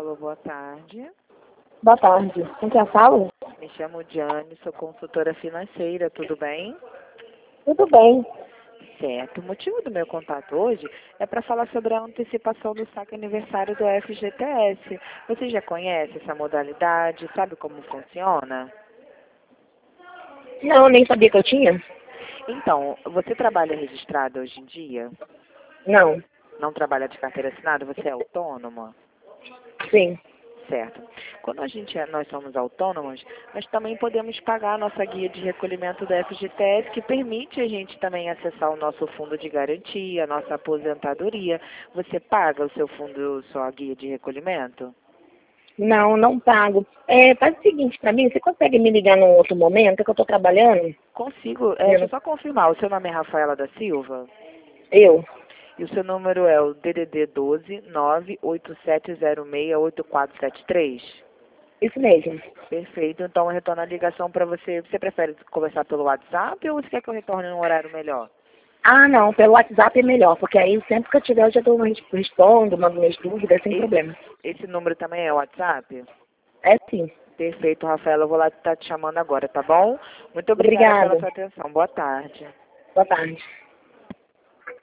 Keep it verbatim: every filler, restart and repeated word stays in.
Alô, boa tarde. Boa tarde. Com quem eu falo? Me chamo Diane, sou consultora financeira, tudo bem? Tudo bem. Certo. O motivo do meu contato hoje é para falar sobre a antecipação do saque aniversário do F G T S. Você já conhece essa modalidade? Sabe como funciona? Não, nem sabia que eu tinha. Então, você trabalha registrado hoje em dia? Não. Não trabalha de carteira assinada? Você é autônoma? Sim. Certo. Quando a gente é, nós somos autônomos, nós também podemos pagar a nossa guia de recolhimento do F G T S, que permite a gente também acessar o nosso fundo de garantia, a nossa aposentadoria. Você paga o seu fundo, sua guia de recolhimento? Não, não pago. É, faz o seguinte pra mim, você consegue me ligar num outro momento que eu tô trabalhando? Consigo. É, deixa eu Eu. só confirmar. O seu nome é Rafaela da Silva? eu. E o seu número é o D D D doze nove oito sete zero seis oito quatro sete três? Isso mesmo. Perfeito. Então, eu retorno a ligação para você. Você prefere conversar pelo WhatsApp ou você quer que eu retorne num horário melhor? Ah, não, pelo WhatsApp é melhor, porque aí sempre que eu tiver eu já tô, respondo, mando minhas dúvidas, sem Esse, problema. esse número também é WhatsApp? É sim. Perfeito, Rafaela. Eu vou lá estar te chamando agora, tá bom? Muito obrigada pela Obrigada. sua atenção. Boa tarde. Boa tarde.